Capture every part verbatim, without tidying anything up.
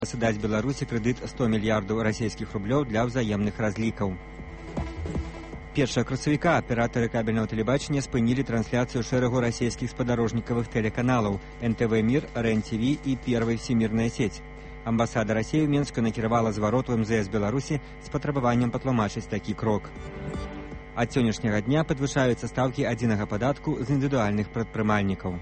Даць Беларусі крэдыт сто мільярдаў расійскіх рублёў для ўзаемных разлікаў. Першага красавіка аператары кабельнага тэлебачання спынілі трансляцыю шэрагу расійскіх спадарожнікавых тэлеканалаў эн тэ вэ Мир, РЕН-ТВ і Первая всемирная сеть. Амбасада Расіі ў Менску накіравала зварот у эм зэ эс Беларусі з патрабаваннем патлумачыць такі крок. Ад сённяшняга дня падвышаюцца стаўкі адзінага падатку з індывідуальных прадпрымальнікаў.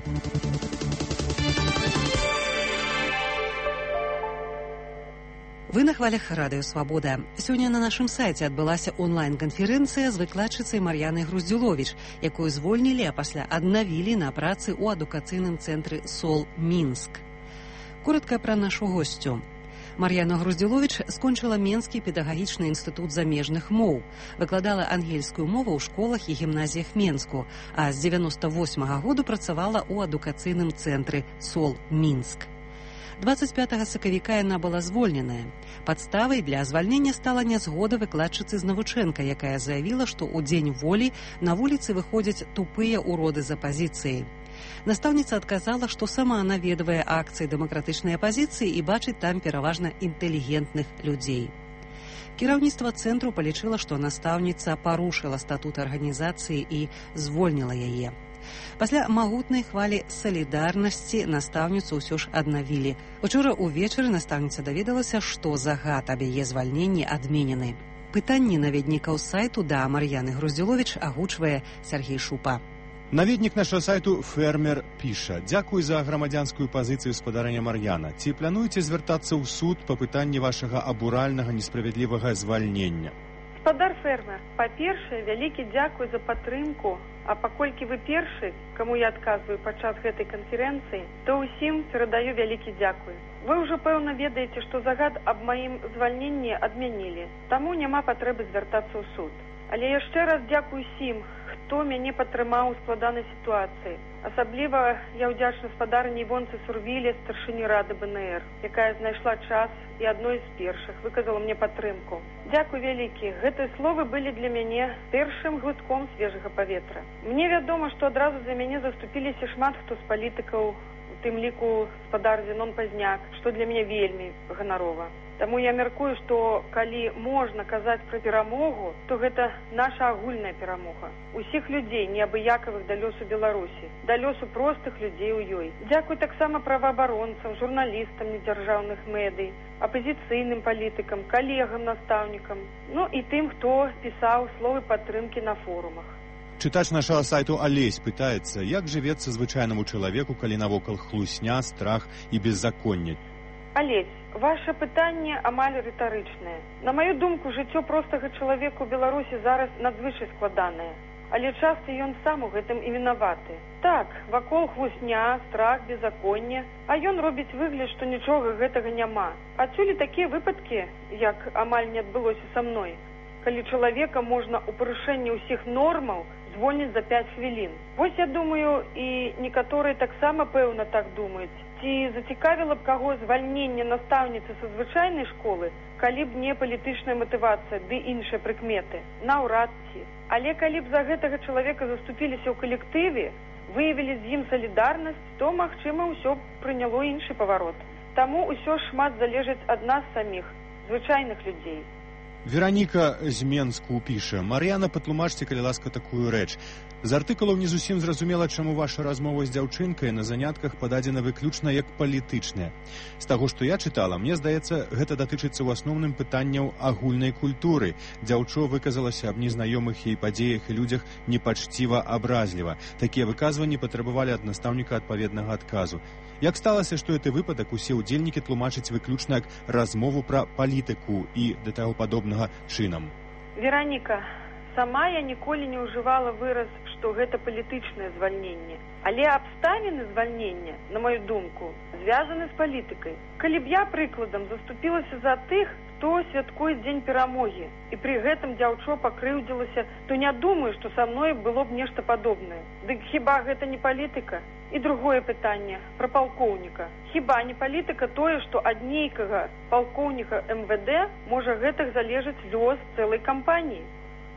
Вы на хвалях Радыё Свабода. Сёння на нашым сайце адбылася онлайн-канферэнцыя з выкладчыцай Мар'янай Груздзюловіч, якую звольнілі, а пасля аднавілі на працы ў адукацыйным цэнтры СОЛ Мінск. Коратка пра нашу госцю. Мар'яна Груздзюловіч скончыла Менскі педагагічны інстытут замежных моў, выкладала ангельскую мову ў школах і гімназіях Менску, а з дзевяноста восьмага году працавала ў адукацыйным цэнтры СОЛ Мінск. двадцать пятага сакавіка яна была звольненая. Падставай для звальнення стала нязгода выкладчыцы з Навучэнка, якая заявіла, што ў дзень волі на вуліцы выходзяць тупыя уроды з апазіцыяй. Настаўніца адказала, што сама наведвае акцыі дэмакратычнай апазіцыі і бачыць там пераважна інтэлігентных людзей. Кіраўніцтва цэнтру палічыла, што настаўніца парушыла статут арганізацыі і звольніла яе. Пасля магутнай хвалі салідарнасці настаўніцу ўсё ж аднавілі. Учора ўвечары настаўніца даведалася, што загад аб яе звальненні адменены. Пытанні наведнікаў сайту да Мар'яны Груздзюловіч агучвае Сергей Шупа. Наведнік нашого сайту «Фермер» піша: «Дякую за грамадзянскую пазіцыю спадарня Мар'яна. Ці плануеце звяртацца ў суд па пытанні вашага абуральнага несправядлівага звальнення?» Спадар фермер, па-першае, вялікі дзякуй за падтрымку, а паколькі вы першы, каму я адказваю падчас гэтай канферэнцыі, то ўсім перадаю вялікі дзякуй. Вы ўжо, пэўна, ведаеце, што загад аб маім звальненні адмянілі, таму няма патрэбы звяртацца ў суд. Але яшчэ раз дзякуй усім, хто мяне падтрымаў у складанай сітуацыі. Асабліва я ўдзячна спадарні Івонцы Сурвіле, старшыні рады бэ эн эр, якая знайшла час і адной з першых выказала мне падтрымку. Дзякуй вялікі. Гэтыя словы былі для мяне першым глытком свежага паветра. Мне вядома, што адразу за мяне заступіліся шмат хто з палітыкаў, у тым ліку спадар Зенон Пазняк, што для мяне вельмі ганарова. Таму я мяркую, што калі можна казаць пра перамогу, то гэта наша агульная перамога. Усіх людзей, неабыякавых да лёсу Беларусі, да лёсу простых людзей у ёй. Дзякуй таксама праваабаронцам, журналістам недзяржаўных медый, апазіцыйным палітыкам, калегам, настаўнікам, ну і тым, хто пісаў словы падтрымкі на форумах. Чытач нашага сайту Алесь пытаецца, як жывецца звычайнаму чалавеку, калі навокал хлусня, страх і беззаконне. Алесь, ваше пытанне амаль рытарычнае. На маю думку, жыццё простага чалавека ў Беларусі зараз надзвычай складанае. Але часта ён сам у гэтым і вінаваты. Так, вакол хлусня, страх, беззаконне, а ён робіць выгляд, што нічога гэтага няма. Адсюль такія выпадкі, як амаль не адбылося са мной, калі чалавека можна ў парушэнні ўсіх нормаў звольніць за пяць хвілін. Вось я думаю, і некаторыя таксама пэўна так думаюць. Ці зацікавіла б каго звальнення настаўніцы са звычайнай школы, калі б не палітычная матывацыя ды іншыя прыкметы? Наўрад ці. Але калі б за гэтага чалавека заступіліся ў калектыве, выявілі з ім салідарнасць, то, магчыма, ўсё прыняло іншы паварот. Таму ўсё шмат залежыць ад нас саміх, звычайных людзей. Вераніка з Менску піша: «Мар'яна, патлумачце, калі ласка, такую рэч. З артыкулаў не зусім зразумела, чаму ваша размова з дзяўчынкай на занятках пададзена выключна як палітычная. З таго, што я чытала, мне здаецца, гэта датычыцца ў асноўным пытанняў агульнай культуры. Дзяўчо выказалася аб незнаёмых ей падзеях і людзях непачціва абразліва. Такія выказванні патрабавалі ад настаўніка адпаведнага адказу. Як сталася, што гэты выпадак усе ўдзельнікі тлумачаць выключна як размову пра палітыку і да таго падобнага чынам?» Вераніка, сама я ніколі не ўжывала выраз, што гэта палітычнае звальненне. Але абставіны звальнення, на маю думку, звязаны з палітыкай. Калі б я, прыкладам, заступілася за тых, хто святкуе дзень перамогі, і пры гэтым дзяўчо пакрыўдзілася, то не думаю, што са мной было б нешта падобнае. Дык хіба гэта не палітыка? І другое пытанне пра палкоўніка. Хіба не палітыка тое, што ад нейкага палкоўніка эм вэ дэ можа гэтак залежыць лёс цэлай кампаніі?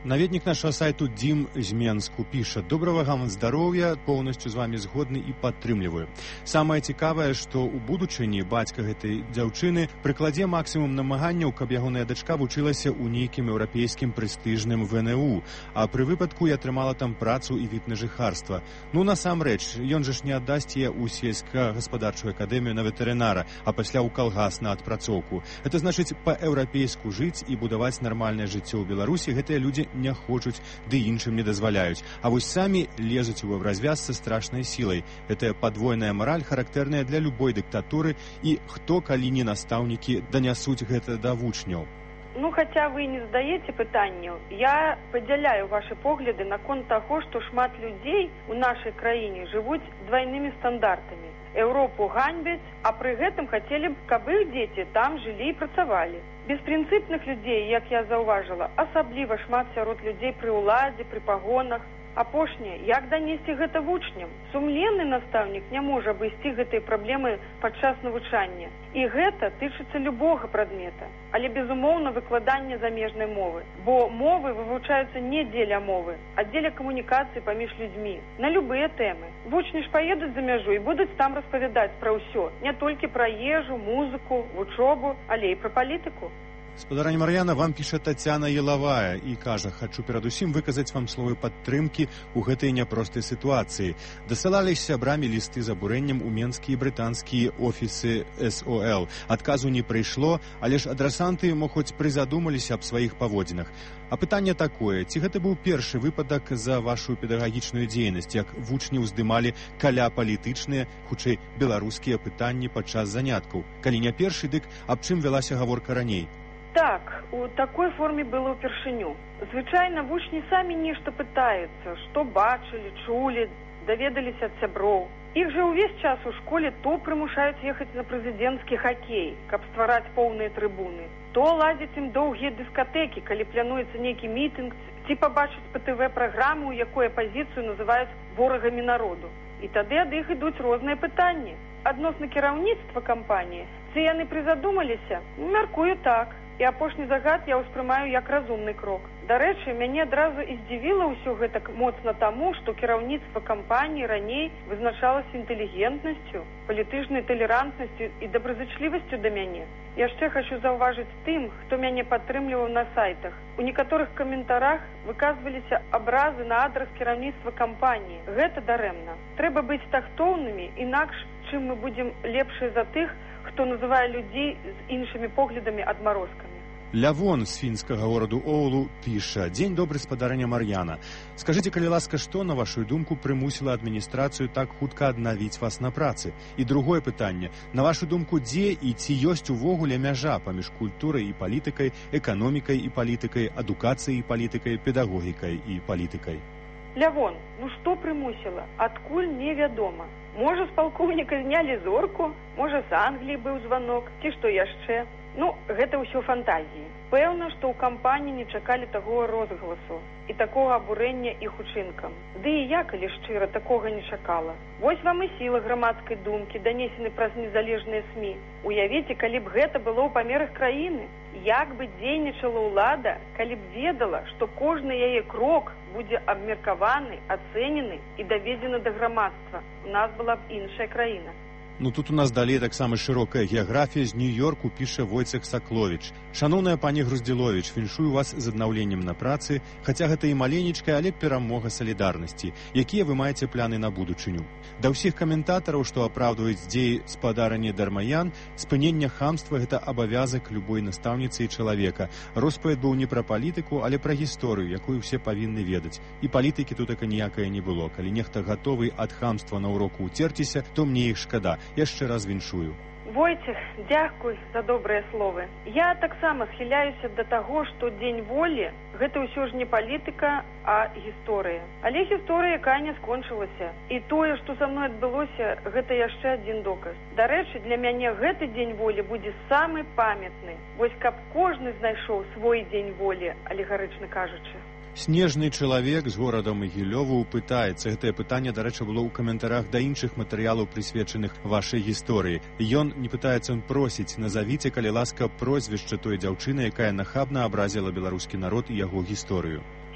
Наведнік нашего сайту Дим з Менску піша: доброго вам здароўя, поўнасцю з вами згодны і падтрымліваю. Самае цікавае, што ў будучыні бацька гэтай дзяўчыны прыкладзе максімум намаганняў, каб ягоная дачка вучылася ў нейкім еўрапейскім прэстыжным вэ эн у, а пры выпадку і атрымала там працу і від на жыхарства. Ну, насамрэч, ён жа ж не аддасць яе ў сельска-гаспадарчую акадэмію на ветэрынара, а пасля ў калгас на адпрацоўку. Гэта значыць, па-еўрапейску жыць і будаваць нармальнае жыццё ў Беларусі гэтыя людзі не хочуць, ды іншым не дазваляюць. А вось самі лезуць у развяз са страшнай сілай. Гэтая падвойная мараль характэрная для любой дыктатуры, і хто, калі не настаўнікі, данясуць гэта да вучняў. Ну, хаця вы не задаеце пытанняў, я падзяляю вашы погляды наконт таго, што шмат людзей у нашай краіне жывуць двайнымі стандартамі. Еўропу ганьбяць, а пры гэтым хацелі б, каб іх дзеці там жылі і працавалі. Беспрынцыпных людзей, як я заўважыла, асабліва шмат сярод людзей пры ўладзе, пры пагонах. Апошняе, як данесці гэта вучням? Сумленны настаўнік не можа абысці гэтыя праблемы падчас навучання. І гэта тычыцца любога прадмета, але, безумоўна, выкладання замежнай мовы. Бо мовы вывучаюцца не дзеля мовы, а дзеля камунікацыі паміж людзьмі. На любыя тэмы. Вучні ж паедуць за мяжу і будуць там распавядаць пра ўсё. Не толькі пра ежу, музыку, вучобу, але і пра палітыку. Спадарыня Мар'яна, вам піша Тацяна Елавая і кажа: хачу перадусім выказаць вам словы падтрымкі ў гэтай няпростай сітуацыі. Дасылалі сябрамі лісты з абурэннем у менскія і брытанскія офісы эс о эл. Адказу не прыйшло, але ж адрасанты, мо хоць прызадумаліся аб сваіх паводзінах. А пытанне такое: ці гэта быў першы выпадак за вашу педагагічную дзейнасць, як вучні ўздымалі каля палітычныя, хутчэй беларускія пытанні падчас заняткаў? Калі не першы, дык аб чым вялася гаворка раней? Так, у такой форме было ўпершыню. Звычайна вучні самі нешта пытаюцца, што бачылі, чулі, даведаліся ад сяброў. Іх жа ўвесь час у школе то прымушаюць ехаць на прэзідэнцкі хакей, каб ствараць поўныя трыбуны, то ладзяць ім доўгія дыскатэкі, калі плануецца нейкі мітынг, ці пабачыць па тэ вэ праграму, у якой апазіцыю называюць ворагамі народу. І тады ад іх ідуць розныя пытанні. Адносна кіраўніцтва кампаніі, ці яны прызадумаліся? Мяркую, так. І апошні загад я ўспрымаю як разумны крок. Дарэчы, мяне адразу і здзівіла ўсё гэта моцна таму, што кіраўніцтва кампаніі раней вызначалася інтэлігентнасцю, палітычнай талерантнасцю і добразычлівасцю да мяне. Яшчэ хачу заўважыць тым, хто мяне падтрымліваў на сайтах. У некаторых каментарах выказваліся абразы на адрас кіраўніцтва кампаніі. Гэта дарэмна. Трэба быць тактоўнымі, інакш, чым мы будзем лепшыя за тых, хто называе людзей з іншымі поглядамі адмарозкамі. Лявон з фінскага гораду Оулу піша: дзень добры, спадарыня Мар'яна. Скажыце, калі ласка, што, на вашу думку, прымусіла адміністрацыю так хутка аднавіць вас на працы? І другое пытанне: на вашу думку, дзе і ці ёсць увогуле мяжа паміж культурай і палітыкай, эканомікай і палітыкай, адукацыяй і палітыкай, педагогікай і палітыкай? Лявон, ну што прымусіла? Адкуль невядома. Можа, з палкоўніка знялі зорку, можа, з Англіі быў званок, ці што яшчэ. Ну, гэта ўсё фантазіі. Пэўна, што ў кампаніі не чакалі такога розгаласу і такога абурэння іх учынкам. Ды і я, калі шчыра, такога не чакала. Вось вам і сіла грамадскай думкі, данесены праз незалежныя СМІ. Уявіце, калі б гэта было ў памерах краіны. Як бы дзейнічала ўлада, калі б ведала, што кожны яе крок будзе абмеркаваны, ацэнены і даведзены да грамадства. У нас была б іншая краіна. Ну, тут у нас далей таксама шырокая геаграфія. З Нью-Йорку піша Войцех Сакловіч: шаноўная пані Груздзіловіч, віншую вас з аднаўленнем на працы, хаця гэта і маленечкая, але перамога салідарнасці. Якія вы маеце пляны на будучыню? Да ўсіх каментатараў, што апраўдваюць дзеі спадарыні Дармаян, спынення хамства — гэта абавязак любой настаўніцы і чалавека. Роспавед быў не пра палітыку, але пра гісторыю, якую ўсе павінны ведаць. І палітыкі тут ніякае не было. Калі нехта гатовы ад хамства на ўроку ўцерціся, то мне іх шкада. Яшчэ раз віншую. Войцех, дзякуй за добрыя словы. Я таксама схіляюся да таго, што дзень волі — гэта ўсё ж не палітыка, а гісторыя. Але гісторыя, якая не скончылася. І тое, што са мной адбылося, гэта яшчэ адзін доказ. Дарэчы, для мяне гэты дзень волі будзе самы памятны. Вось каб кожны знайшоў свой дзень волі, алегарычна кажучы. Снежны чалавек з горада Магілёву пытаецца. Гэтае пытанне, дарэчы, было ў каментарах да іншых матэрыялаў, прысвечаных вашай гісторыі. Ён не пытаецца, он просіць: назавіце, калі ласка, прозвішча той дзяўчыны, якая нахабна абразіла беларускі народ і яго гісторыю.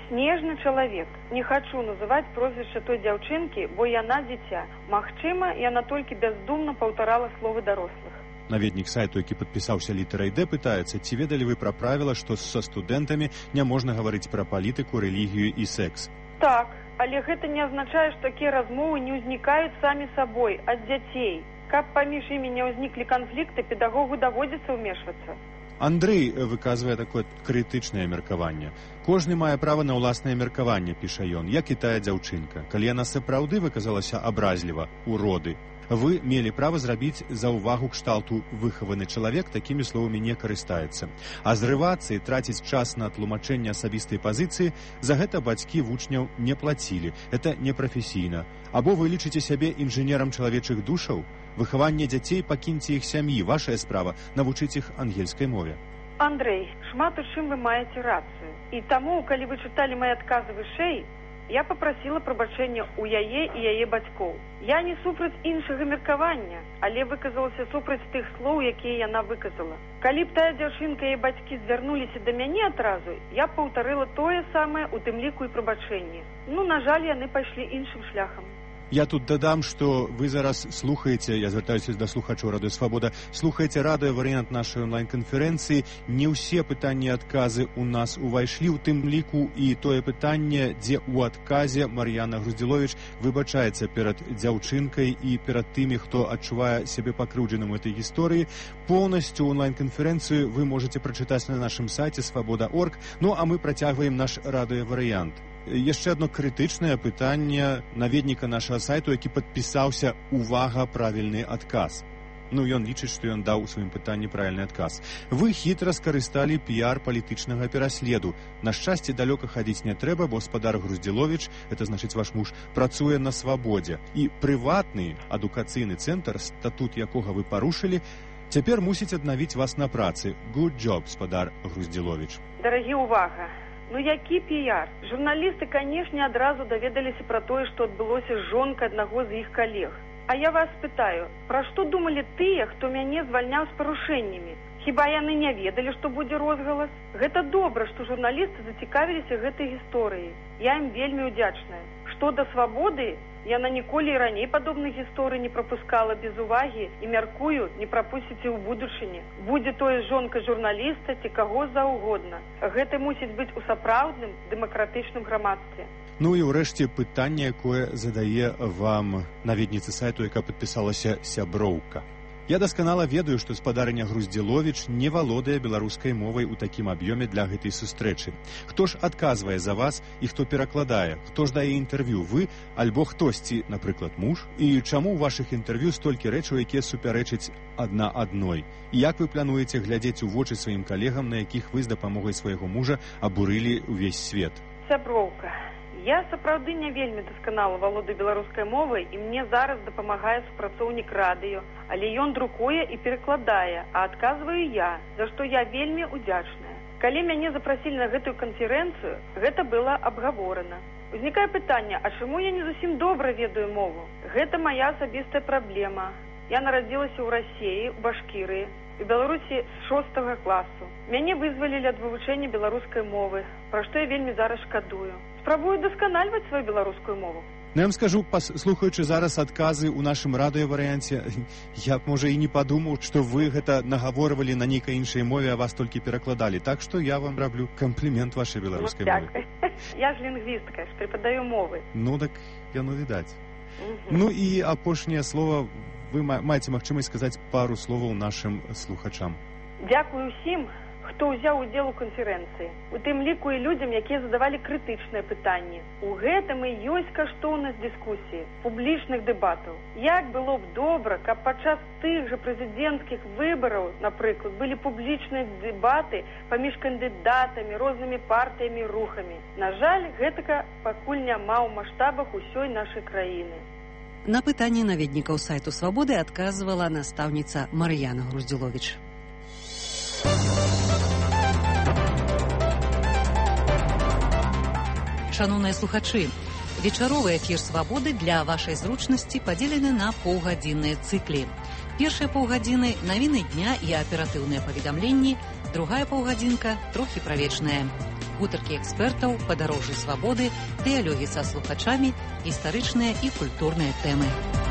снежны чалавек. Не хачу называць прозвішча той дзяўчынкі, бо яна дзіця. Магчыма, яна толькі бяздумна паўтарала словы дарослых. Наведнік сайту, які падпісаўся літарай Д, пытаецца, ці ведалі вы пра правіла, што са студэнтамі не можна гаварыць пра палітыку, рэлігію і секс? Так, але гэта не азначае, што такія размовы не ўзнікаюць самі сабой, ад дзяцей. Каб паміж імі не ўзніклі канфлікты, педагогу даводзіцца ўмешвацца. Андрэй выказвае такое крытычнае меркаванне. Кожны мае права на ўласнае меркаванне, піша ён, як і тая дзяўчынка. Калі яна сапраўды выказалася абразліва, уроды, вы мелі права зрабіць заўвагу кшталту «выхаваны чалавек» такімі словамі не карыстаецца. А зрывацца і траціць час на тлумачэнне асабістай пазіцыі за гэта бацькі вучняў не плацілі. Это непрафесійна. Або вы лічыце сябе інжынерам чалавечых душаў? Выхаванне дзяцей пакіньце іх сям'і. Вашая справа навучыць іх ангельскай мове. Андрэй, шмат у чым вы маеце рацыю. І таму, калі вы чыталі мае адказы вышэй, я папрасіла прабачэння ў яе і яе бацькоў. Я не супраць іншага меркавання, але выказалася супраць тых слоў, якія яна выказала. Калі б тая дзяўчынка і яе бацькі звярнуліся да мяне адразу, я б паўтарыла тое самае, у тым ліку і прабачэнне. Ну, на жаль, яны пайшлі іншым шляхам. Я тут дадам, што вы зараз слухаеце, я звяртаюся да слухачоў Радыё Свабода, слухаеце радыёварыянт нашай онлайн-канферэнцыі. Не ўсе пытанні і адказы ў нас увайшлі, у тым ліку і тое пытанне, дзе ў адказе Мар'яна Груздзіловіч выбачаецца перад дзяўчынкай і перад тымі, хто адчувае сябе пакрыўджаным у этой гісторыі. Поўнасцю онлайн-канферэнцыю вы можаце прачытаць на нашым сайце свабода точка орг. Ну, а мы працягваем наш радыёварыянт. Яшчэ одно крытычнае пытанне наведніка нашага сайту, які падпісаўся «Увага, правільны адказ». Ну, ён лічыць, што ён даў у сваім пытанні правільны адказ. Вы хітра скарысталі піяр палітычнага пераследу. На шчасце, далёка хадзіць не трэба, бо спадар Груздзіловіч, это значыць ваш муж, працуе на свабодзе. І прыватны адукацыйны цэнтр, статут якога вы парушылі, цяпер мусіць аднавіць вас на працы. Good job, спадар Груздзіловіч. Дарагі, увага! Ну, які піяр? Журналісты, канешне, адразу даведаліся пра тое, што адбылося з жонкай аднаго з іх калег. А я вас пытаю, пра што думалі тыя, хто мяне звальняў з парушэннямі? Хіба яны не ведалі, што будзе розгалас? Гэта добра, што журналісты зацікавіліся гэтай гісторыяй. Я ім вельмі ўдзячная. Што да свабоды, яна ніколі і раней падобных гісторый не прапускала без увагі і, мяркую, не прапусціце ў будучыні. Будзе тое жонка журналіста ці каго заўгодна. Гэта мусіць быць у сапраўдным дэмакратычным грамадстве. Ну і ўрэшце пытанне, якое задае вам наведніца сайту, яка падпісалася «Сяброўка». Я дасканала ведаю, што спадарыня Груздзіловіч не валодае беларускай мовай у такім аб'ёме для гэтай сустрэчы. Хто ж адказвае за вас і хто перакладае? Хто ж дае інтэрв'ю? Вы альбо хтосьці, напрыклад, муж? І чаму ў вашых інтэрв'ю столькі рэчаў, якія супярэчаць адна адной? І як вы плануеце глядзець у вочы сваім калегам, на якіх вы з дапамогай свайго мужа абурылі ўвесь свет? Сяброўка, я сапраўды не вельмі дасканала валодаю беларускай мовай, і мне зараз дапамагае супрацоўнік радыё, але ён друкуе і перакладае, а адказваю я, за што я вельмі ўдзячная. Калі мяне запрасілі на гэтую канферэнцыю, гэта было абгаворана. Узнікае пытанне, а чаму я не зусім добра ведаю мову? Гэта мая асабістая праблема. Я нарадзілася ў Расіі, у Башкірыі, у Беларусі з шостага класу. Мяне вызвалілі ад вывучэння беларускай мовы, пра што я вельмі зараз шкадую. Спрабую дасканальваць сваю беларускую мову. Ну, я вам скажу, слухаючы зараз адказы ў нашым радыёварыянце, я б, можа, і не падумаў, што вы гэта нагаворвалі на нейкай іншай мове, а вас толькі перакладалі. Так што я вам раблю камплімент вашай беларускай ну, мовы. Я ж лінгвістка, ж препадаю мовы. Ну, так яно відаць. Ну і апошняе слово, вы маеце магчымасць сказаць пару словаў нашым слухачам. Дзякую ўсім, хто ўзяў удзел у канферэнцыі, у тым ліку і людзям, якія задавалі крытычныя пытанні. У гэтым і ёсць каштоўнасць дыскусіі, публічных дэбатаў. Як было б добра, каб падчас тых жа прэзідэнцкіх выбараў, напрыклад, былі публічныя дэбаты паміж кандыдатамі, рознымі партыямі, рухамі. На жаль, гэтага пакуль няма ў маштабах усёй нашай краіны. На пытанні наведнікаў сайту «Свабоды» адказвала настаўніца Мар'яна Груздзіловіч. Шановныя слухачы, вечаровы эфір «Свабоды» для вашай зручнасці падзелены на паўгадзінныя цыклі. Першыя паўгадзіны – навіны дня і аператыўныя паведамленні, другая паўгадзінка – трохі пра вечнае. гутаркі экспертаў, падарожжы свабоды, дыялогі са слухачамі, гістарычныя і культурныя тэмы.